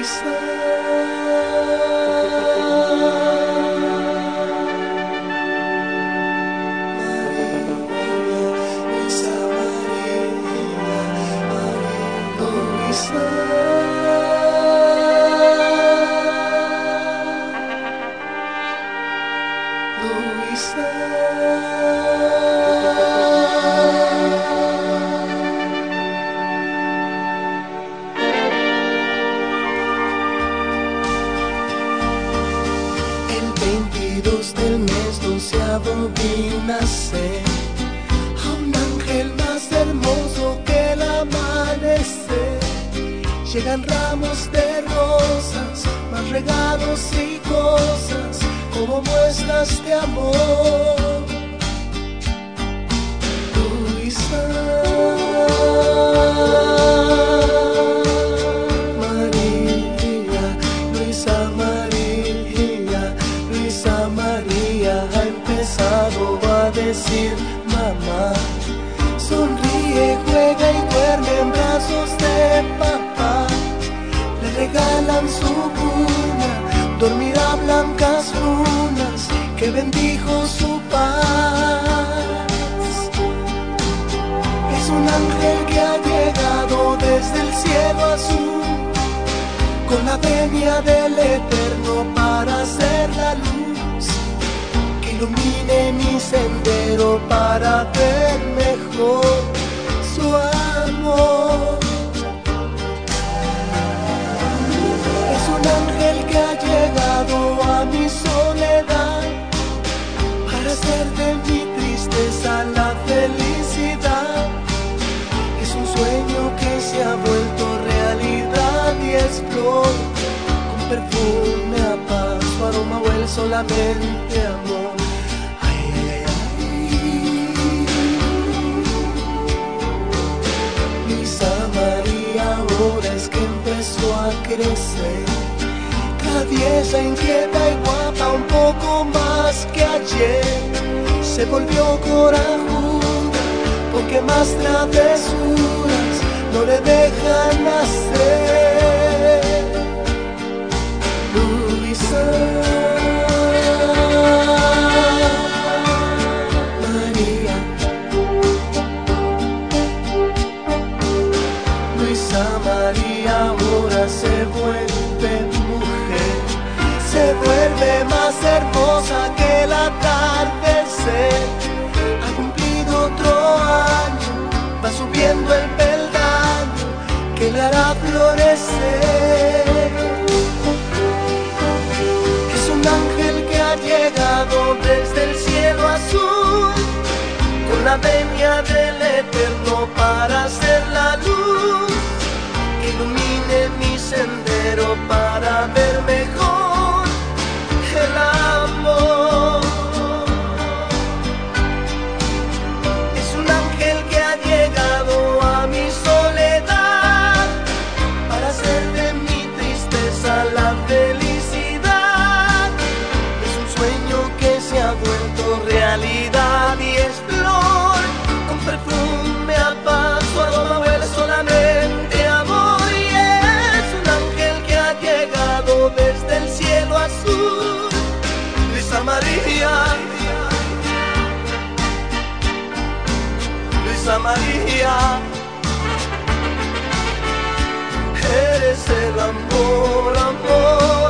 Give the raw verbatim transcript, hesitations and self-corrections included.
Vi nacer a un ángel más hermoso que el amanecer. Llegan ramos de rosas, más regalos y cosas como muestras de amor. Luisa María, Luisa María, Luisa María ha empezado a decir mamá. Sonríe, juega y duerme en brazos de papá. Le regalan su cuna, dormirá blancas lunas que bendijo su paz. Es un ángel que ha llegado desde el cielo azul, con la venia del Eterno para hacer la luz que ilumine mi sendero para ver mejor su amor. Es un ángel que ha llegado a mi soledad para hacer de mi tristeza la felicidad. Es un sueño que se ha vuelto realidad y es flor con perfume a paz, su aroma huele solamente amor. Ay, ay, ay, ay. Luisa María ahora es que empezó a crecer, traviesa, inquieta y guapa, un poco más que ayer. Se volvió corajuda porque más travesuras no le dejan hacer. Luisa María, Luisa María ahora se vuelve mujer, se vuelve más hermosa que el atardecer. Ha cumplido otro año, va subiendo el peldaño que le hará florecer. Es un ángel que ha llegado desde el cielo azul, con la venia del Eterno para hacer la luz que ilumine mi sendero para ver mejor el amor. Es un ángel que ha llegado a mi soledad para hacer de mi tristeza la felicidad. Es un sueño que se ha vuelto realidad y es flor con perfume a paz, su aroma huele solamente amor. Y es un ángel que ha llegado desde el cielo azul. Luisa María, Luisa María, eres el amor, amor.